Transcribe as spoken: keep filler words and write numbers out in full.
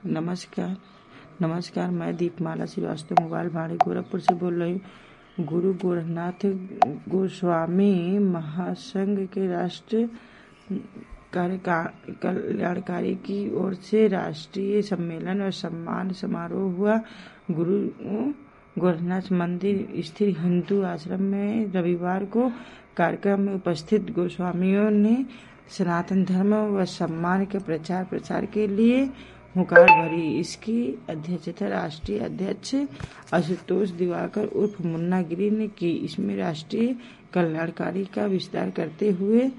नमस्कार नमस्कार मैं दीपमाला श्रीवास्तव मोबाइल भाड़े गोरखपुर से बोल रही हूँ। गुरु गोरखनाथ गोस्वामी महासंघ के राष्ट्रीय कल्याणकारी की ओर से राष्ट्रीय सम्मेलन और सम्मान समारोह हुआ। गुरु गोरखनाथ मंदिर स्थित हिंदू आश्रम में रविवार को कार्यक्रम में उपस्थित गोस्वामियों ने सनातन धर्म व सम्मान के प्रचार प्रसार के लिए हुंकार भरी। इसकी अध्यक्षता राष्ट्रीय अध्यक्ष आशुतोष दिवाकर उर्फ मुन्ना गिरी ने की। इसमें राष्ट्रीय कल्याणकारी का विस्तार करते हुए